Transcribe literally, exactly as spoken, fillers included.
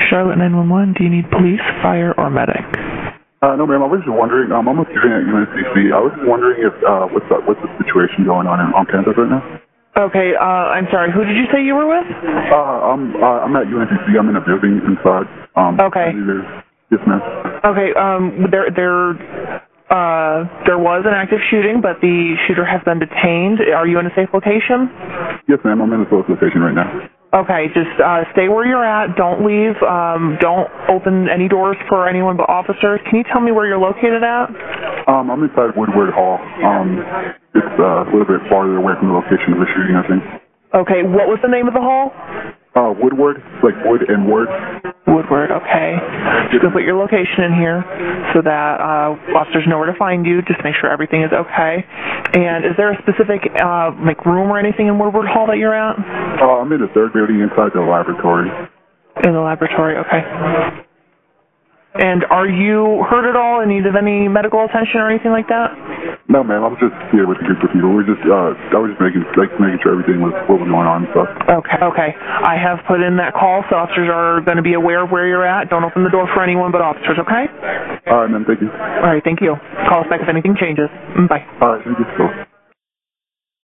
Charlotte nine one one. Do you need police, fire, or medic? Uh, no, ma'am. I was just wondering. Um, I'm a student at U N C C. I was just wondering if uh, what's the, what's the situation going on in, on campus right now? Okay. Uh, I'm sorry. Who did you say you were with? Uh, I'm uh, I'm at U N C C. I'm in a building inside. Um, okay. Yes, ma'am. Okay. Um, there there uh there was an active shooting, but the shooter has been detained. Are you in a safe location? Yes, ma'am. I'm in a safe location right now. Okay, just uh, stay where you're at. Don't leave. Um, don't open any doors for anyone but officers. Can you tell me where you're located at? Um, I'm inside Woodward Hall. Um, it's uh, a little bit farther away from the location of the shooting, I think. Okay, what was the name of the hall? Uh, Woodward, like wood and word. Woodward, okay. Just gonna put your location in here so that uh, officers know where to find you. Just make sure everything is okay. And is there a specific uh, like room or anything in Woodward Hall that you're at? Uh, I'm in the third building inside the laboratory. In the laboratory, okay. And are you hurt at all in need of any medical attention or anything like that? No, ma'am. I'm just here with a group of people. We're just, uh, I was just making, like, making sure everything was what was going on and stuff. Okay, okay. I have put in that call, so officers are going to be aware of where you're at. Don't open the door for anyone but officers, okay? All right, ma'am. Thank you. All right, thank you. Call us back if anything changes. Bye. All right, thank you. Cool.